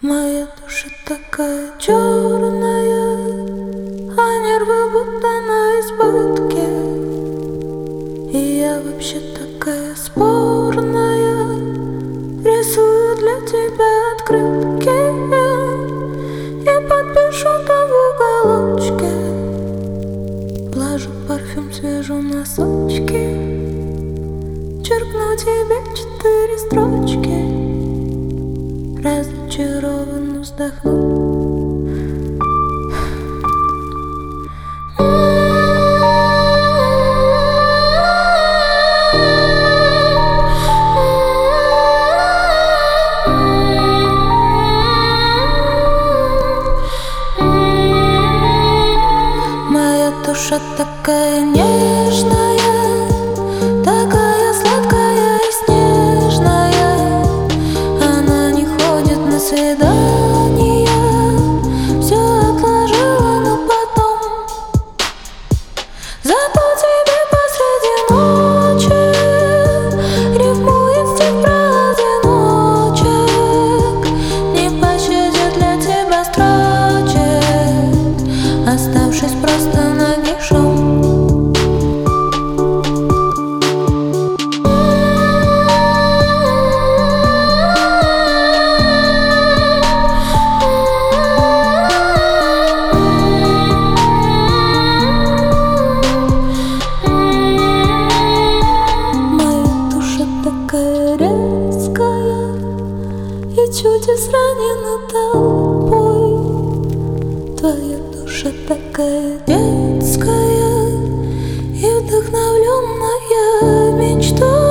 Моя душа такая черная, а нервы будто на избытке. И я вообще такая спорная, рисую для тебя открытки. Я подпишу там в уголочке, положу парфюм, свяжу носочки, черкну тебе 4 строчки. Разочарованно вздохну. Моя душа такая нежная, такая сладкая и снежная. Она не ходит на свидания, все отложила на потом. Зато тебе посреди ночи рифмует стих про одиночек, не пощадит для тебя строчек, оставшись просто нагишом. И чуть изранена толпой. Твоя душа такая детская и вдохновленная мечтой.